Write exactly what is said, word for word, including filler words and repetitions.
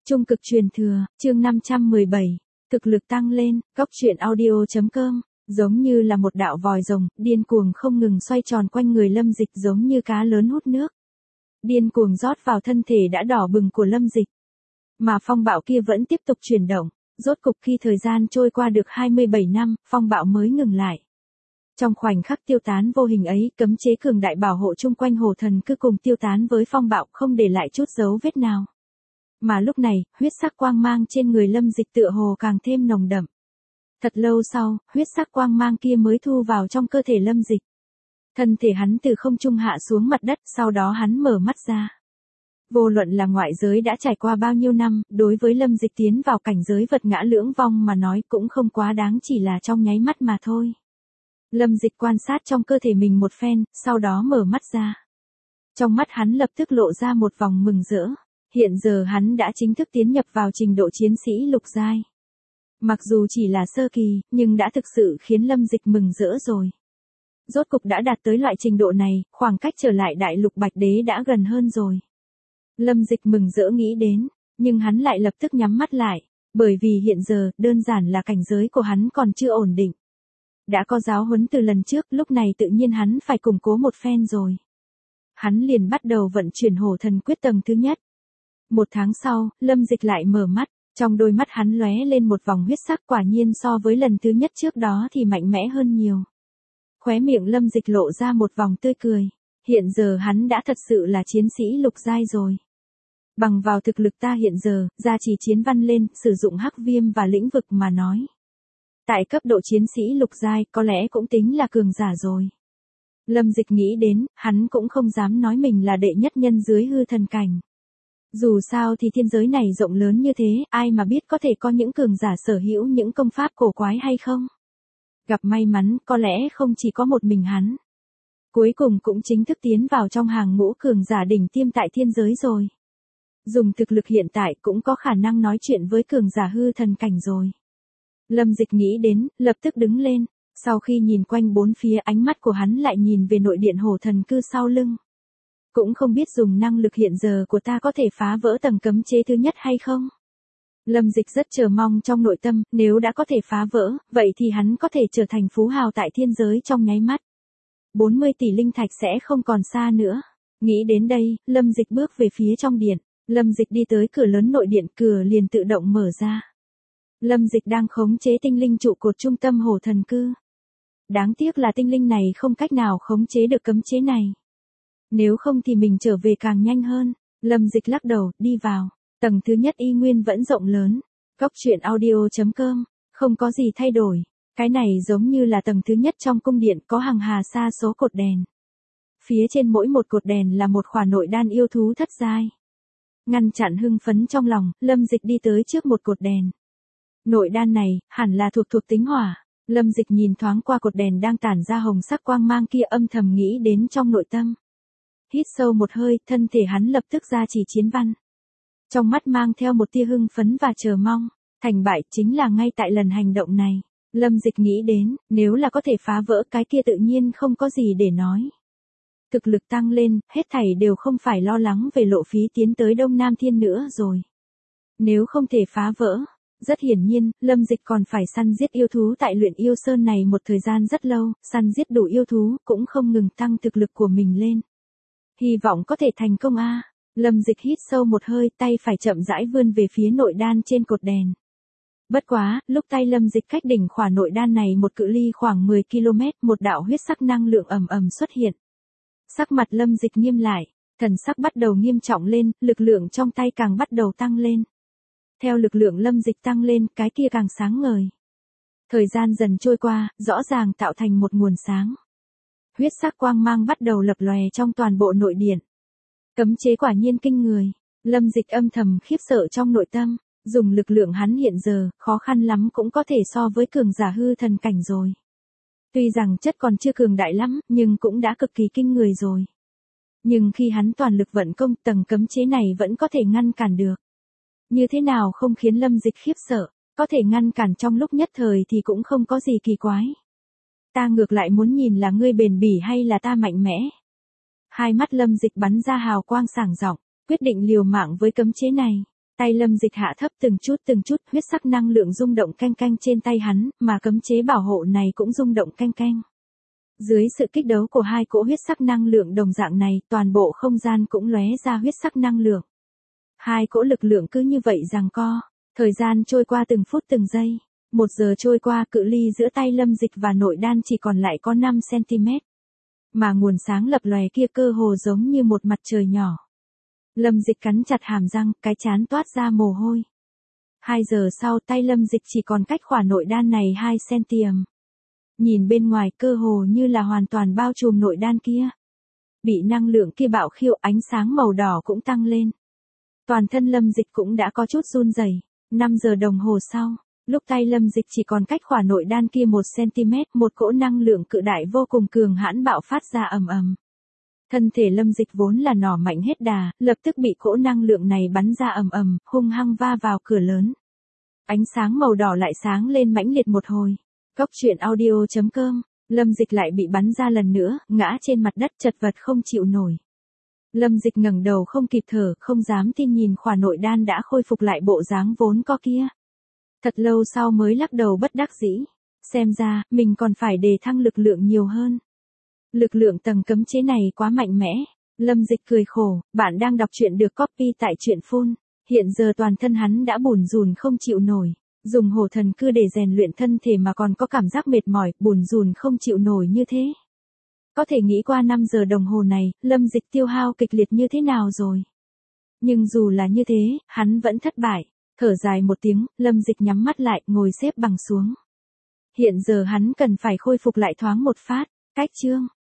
Trung cực truyền thừa, chương năm trăm mười bảy, thực lực tăng lên, góc truyện audio.com, giống như là một đạo vòi rồng, điên cuồng không ngừng xoay tròn quanh người Lâm Dịch giống như cá lớn hút nước. Điên cuồng rót vào thân thể đã đỏ bừng của Lâm Dịch. Mà phong bạo kia vẫn tiếp tục chuyển động, rốt cục khi thời gian trôi qua được hai mươi bảy năm, phong bạo mới ngừng lại. Trong khoảnh khắc tiêu tán vô hình ấy, cấm chế cường đại bảo hộ chung quanh hồ thần cứ cùng tiêu tán với phong bạo không để lại chút dấu vết nào. Mà lúc này, huyết sắc quang mang trên người Lâm Dịch tựa hồ càng thêm nồng đậm. Thật lâu sau, huyết sắc quang mang kia mới thu vào trong cơ thể Lâm Dịch. Thân thể hắn từ không trung hạ xuống mặt đất, sau đó hắn mở mắt ra. Vô luận là ngoại giới đã trải qua bao nhiêu năm, đối với Lâm Dịch tiến vào cảnh giới vật ngã lưỡng vong mà nói cũng không quá đáng, chỉ là trong nháy mắt mà thôi. Lâm Dịch quan sát trong cơ thể mình một phen, sau đó mở mắt ra. Trong mắt hắn lập tức lộ ra một vòng mừng rỡ. Hiện giờ hắn đã chính thức tiến nhập vào trình độ chiến sĩ lục giai. Mặc dù chỉ là sơ kỳ, nhưng đã thực sự khiến Lâm Dịch mừng rỡ rồi. Rốt cục đã đạt tới loại trình độ này, khoảng cách trở lại đại lục Bạch Đế đã gần hơn rồi. Lâm Dịch mừng rỡ nghĩ đến, nhưng hắn lại lập tức nhắm mắt lại, bởi vì hiện giờ, đơn giản là cảnh giới của hắn còn chưa ổn định. Đã có giáo huấn từ lần trước, lúc này tự nhiên hắn phải củng cố một phen rồi. Hắn liền bắt đầu vận chuyển hổ thần quyết tầng thứ nhất. Một tháng sau, Lâm Dịch lại mở mắt, trong đôi mắt hắn lóe lên một vòng huyết sắc, quả nhiên so với lần thứ nhất trước đó thì mạnh mẽ hơn nhiều. Khóe miệng Lâm Dịch lộ ra một vòng tươi cười, hiện giờ hắn đã thật sự là chiến sĩ lục giai rồi. Bằng vào thực lực ta hiện giờ, gia trì chiến văn lên, sử dụng hắc viêm và lĩnh vực mà nói. Tại cấp độ chiến sĩ lục giai, có lẽ cũng tính là cường giả rồi. Lâm Dịch nghĩ đến, hắn cũng không dám nói mình là đệ nhất nhân dưới hư thần cảnh. Dù sao thì thiên giới này rộng lớn như thế, ai mà biết có thể có những cường giả sở hữu những công pháp cổ quái hay không? Gặp may mắn, có lẽ không chỉ có một mình hắn. Cuối cùng cũng chính thức tiến vào trong hàng ngũ cường giả đỉnh tiêm tại thiên giới rồi. Dùng thực lực hiện tại cũng có khả năng nói chuyện với cường giả hư thần cảnh rồi. Lâm Dịch nghĩ đến, lập tức đứng lên, sau khi nhìn quanh bốn phía ánh mắt của hắn lại nhìn về nội điện hổ thần cư sau lưng. Cũng không biết dùng năng lực hiện giờ của ta có thể phá vỡ tầng cấm chế thứ nhất hay không? Lâm Dịch rất chờ mong trong nội tâm, nếu đã có thể phá vỡ, vậy thì hắn có thể trở thành phú hào tại thiên giới trong nháy mắt. bốn mươi tỷ linh thạch sẽ không còn xa nữa. Nghĩ đến đây, Lâm Dịch bước về phía trong điện. Lâm Dịch đi tới cửa lớn nội điện, cửa liền tự động mở ra. Lâm Dịch đang khống chế tinh linh trụ cột trung tâm hổ thần cư. Đáng tiếc là tinh linh này không cách nào khống chế được cấm chế này. Nếu không thì mình trở về càng nhanh hơn. Lâm Dịch lắc đầu, đi vào. Tầng thứ nhất y nguyên vẫn rộng lớn. Góc truyện audio.com, không có gì thay đổi. Cái này giống như là tầng thứ nhất trong cung điện, có hàng hà sa số cột đèn. Phía trên mỗi một cột đèn là một khỏa nội đan yêu thú thất giai. Ngăn chặn hưng phấn trong lòng, Lâm Dịch đi tới trước một cột đèn. Nội đan này, hẳn là thuộc thuộc tính hỏa. Lâm Dịch nhìn thoáng qua cột đèn đang tản ra hồng sắc quang mang kia, âm thầm nghĩ đến trong nội tâm. Hít sâu một hơi, thân thể hắn lập tức ra chỉ chiến văn. Trong mắt mang theo một tia hưng phấn và chờ mong. Thành bại chính là ngay tại lần hành động này. Lâm Dịch nghĩ đến, nếu là có thể phá vỡ cái kia tự nhiên không có gì để nói. Thực lực tăng lên, hết thảy đều không phải lo lắng về lộ phí tiến tới Đông Nam Thiên nữa rồi. Nếu không thể phá vỡ, rất hiển nhiên, Lâm Dịch còn phải săn giết yêu thú tại luyện yêu sơn này một thời gian rất lâu, săn giết đủ yêu thú cũng không ngừng tăng thực lực của mình lên. Hy vọng có thể thành công a. Lâm Dịch hít sâu một hơi, tay phải chậm rãi vươn về phía nội đan trên cột đèn. Bất quá, lúc tay Lâm Dịch cách đỉnh khỏa nội đan này một cự ly khoảng mười ki lô mét, một đạo huyết sắc năng lượng ầm ầm xuất hiện. Sắc mặt Lâm Dịch nghiêm lại, thần sắc bắt đầu nghiêm trọng lên, lực lượng trong tay càng bắt đầu tăng lên. Theo lực lượng Lâm Dịch tăng lên, cái kia càng sáng ngời. Thời gian dần trôi qua, rõ ràng tạo thành một nguồn sáng. Huyết sắc quang mang bắt đầu lập lòe trong toàn bộ nội điện. Cấm chế quả nhiên kinh người. Lâm Dịch âm thầm khiếp sợ trong nội tâm. Dùng lực lượng hắn hiện giờ, khó khăn lắm cũng có thể so với cường giả hư thần cảnh rồi. Tuy rằng chất còn chưa cường đại lắm, nhưng cũng đã cực kỳ kinh người rồi. Nhưng khi hắn toàn lực vận công, tầng cấm chế này vẫn có thể ngăn cản được. Như thế nào không khiến Lâm Dịch khiếp sợ, có thể ngăn cản trong lúc nhất thời thì cũng không có gì kỳ quái. Ta ngược lại muốn nhìn là ngươi bền bỉ hay là ta mạnh mẽ. Hai mắt Lâm Dịch bắn ra hào quang sảng rộng, quyết định liều mạng với cấm chế này. Tay Lâm Dịch hạ thấp từng chút từng chút, huyết sắc năng lượng rung động canh canh trên tay hắn, mà cấm chế bảo hộ này cũng rung động canh canh. Dưới sự kích đấu của hai cỗ huyết sắc năng lượng đồng dạng này, toàn bộ không gian cũng lóe ra huyết sắc năng lượng. Hai cỗ lực lượng cứ như vậy giằng co, thời gian trôi qua từng phút từng giây. Một giờ trôi qua, cự ly giữa tay Lâm Dịch và nội đan chỉ còn lại có năm xăng-ti-mét. Mà nguồn sáng lập lòe kia cơ hồ giống như một mặt trời nhỏ. Lâm Dịch cắn chặt hàm răng, cái trán toát ra mồ hôi. Hai giờ sau, tay Lâm Dịch chỉ còn cách khỏa nội đan này hai xăng-ti-mét. Nhìn bên ngoài cơ hồ như là hoàn toàn bao trùm nội đan kia. Bị năng lượng kia bạo khiêu, ánh sáng màu đỏ cũng tăng lên. Toàn thân Lâm Dịch cũng đã có chút run rẩy. năm giờ đồng hồ sau, lúc tay Lâm Dịch chỉ còn cách khỏa nội đan kia một xăng-ti-mét, một cỗ năng lượng cự đại vô cùng cường hãn bạo phát ra ầm ầm. Thân thể Lâm Dịch vốn là nỏ mạnh hết đà, lập tức bị cỗ năng lượng này bắn ra ầm ầm, hung hăng va vào cửa lớn. Ánh sáng màu đỏ lại sáng lên mãnh liệt một hồi. Góc truyện audio chấm com, Lâm Dịch lại bị bắn ra lần nữa, ngã trên mặt đất chật vật không chịu nổi. Lâm Dịch ngẩng đầu không kịp thở, không dám tin nhìn khỏa nội đan đã khôi phục lại bộ dáng vốn có kia. Thật lâu sau mới lắc đầu bất đắc dĩ. Xem ra, mình còn phải đề thăng lực lượng nhiều hơn. Lực lượng tầng cấm chế này quá mạnh mẽ. Lâm Dịch cười khổ, bạn đang đọc truyện được copy tại truyện phun. Hiện giờ toàn thân hắn đã bủn rủn không chịu nổi. Dùng hổ thần cư để rèn luyện thân thể mà còn có cảm giác mệt mỏi, bủn rủn không chịu nổi như thế. Có thể nghĩ qua năm giờ đồng hồ này, Lâm Dịch tiêu hao kịch liệt như thế nào rồi. Nhưng dù là như thế, hắn vẫn thất bại. Thở dài một tiếng, Lâm Dịch nhắm mắt lại, ngồi xếp bằng xuống. Hiện giờ hắn cần phải khôi phục lại thoáng một phát. Cách chương